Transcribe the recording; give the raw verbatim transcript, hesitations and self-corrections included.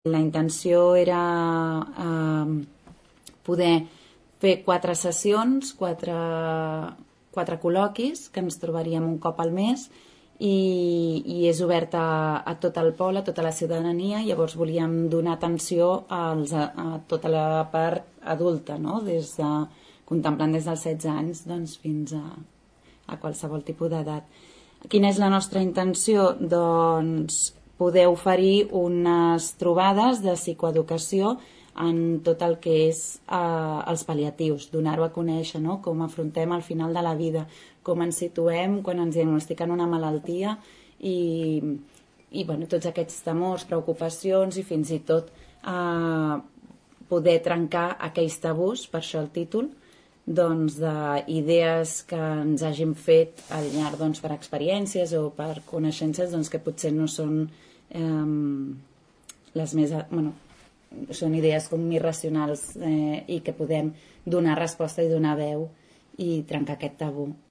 La intenció era eh, poder fer quatre sessions, quatre, quatre col·loquis, que ens trobaríem un cop al mes, i, i és obert a, a tot el poble, a tota la ciutadania. Llavors volíem donar atenció als, a, a tota la part adulta, no? Des de, contemplant des dels setze anys doncs, fins a, a qualsevol tipus d'edat. Quina és la nostra intenció? Doncs poder oferir unes trobades de psicoeducació en tot el que és eh, els pal·liatius, donar-ho a conèixer, no? Com afrontem el final de la vida, com ens situem quan ens diagnostiquen una malaltia i, i bueno, tots aquests temors, preocupacions i fins i tot eh, poder trencar aquells tabús, per això el títol, doncs, d'idees que ens hagin fet al llarg doncs, per experiències o per coneixences doncs, que potser no són eh, les més... Bueno, són idees com irracionals eh, i que podem donar resposta i donar veu i trencar aquest tabú.